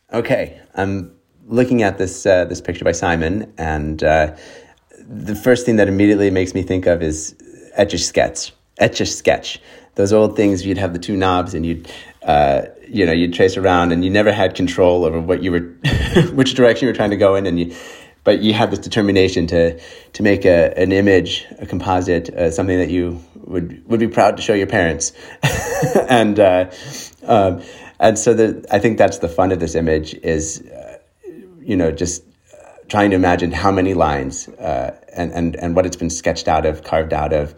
Okay, I'm looking at this picture by Simon, and the first thing that immediately makes me think of is Etch-a-Sketch. Etch-a-Sketch. Those old things, you'd have the two knobs, and you'd trace around, and you never had control over what you were, which direction you were trying to go in, but you had this determination to make an image, a composite, something that you would be proud to show your parents, and so I think that's the fun of this image is, just trying to imagine how many lines and what it's been sketched out of, carved out of.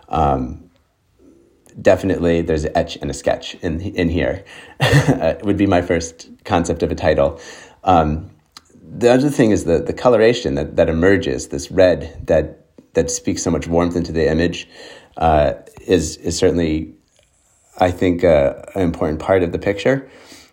Definitely, there's an etch and a sketch in here. Would be my first concept of a title. The other thing is the coloration that emerges. This red that speaks so much warmth into the image is certainly, I think, an important part of the picture.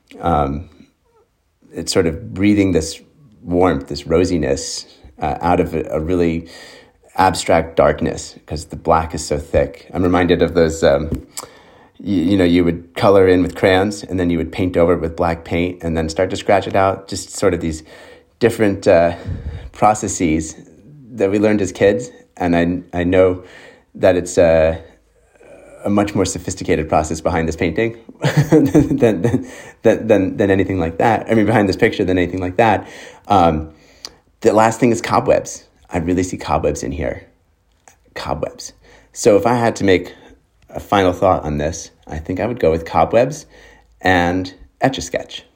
It's sort of breathing this warmth, this rosiness out of a really abstract darkness because the black is so thick. I'm reminded of those, you would color in with crayons and then you would paint over it with black paint and then start to scratch it out. Just sort of these different processes that we learned as kids. And I know that it's a much more sophisticated process behind this painting than anything like that. I mean, behind this picture than anything like that. The last thing is cobwebs. I really see cobwebs in here. Cobwebs. So if I had to make a final thought on this, I think I would go with cobwebs and Etch-a-Sketch.